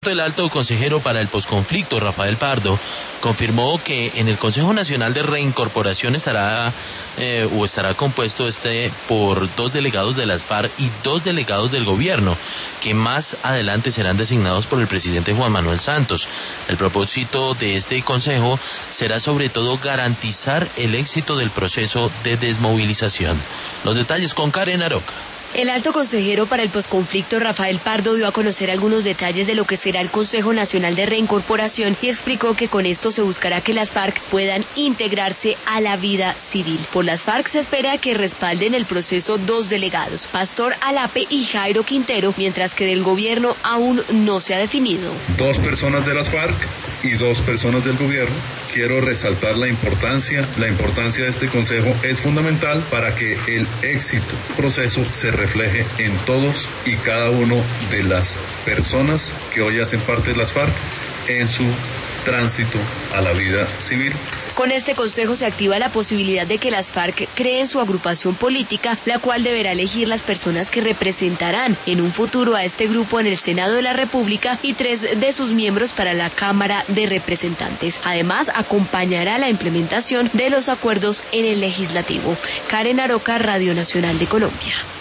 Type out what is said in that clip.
El alto consejero para el posconflicto, Rafael Pardo, confirmó que en el Consejo Nacional de Reincorporación estará compuesto por 2 delegados de las FARC y 2 delegados del gobierno, que más adelante serán designados por el presidente Juan Manuel Santos. El propósito de este consejo será sobre todo garantizar el éxito del proceso de desmovilización. Los detalles con Karen Aroca. El alto consejero para el posconflicto, Rafael Pardo, dio a conocer algunos detalles de lo que será el Consejo Nacional de Reincorporación y explicó que con esto se buscará que las FARC puedan integrarse a la vida civil. Por las FARC se espera que respalden el proceso 2 delegados, Pastor Alape y Jairo Quintero, mientras que del gobierno aún no se ha definido. 2 personas de las FARC y 2 personas del gobierno. Quiero resaltar la importancia de este consejo. Es fundamental para que el éxito del proceso se refleje en todos y cada uno de las personas que hoy hacen parte de las FARC en su tránsito a la vida civil. Con este consejo se activa la posibilidad de que las FARC creen su agrupación política, la cual deberá elegir las personas que representarán en un futuro a este grupo en el Senado de la República y 3 de sus miembros para la Cámara de Representantes. Además, acompañará la implementación de los acuerdos en el legislativo. Karen Aroca, Radio Nacional de Colombia.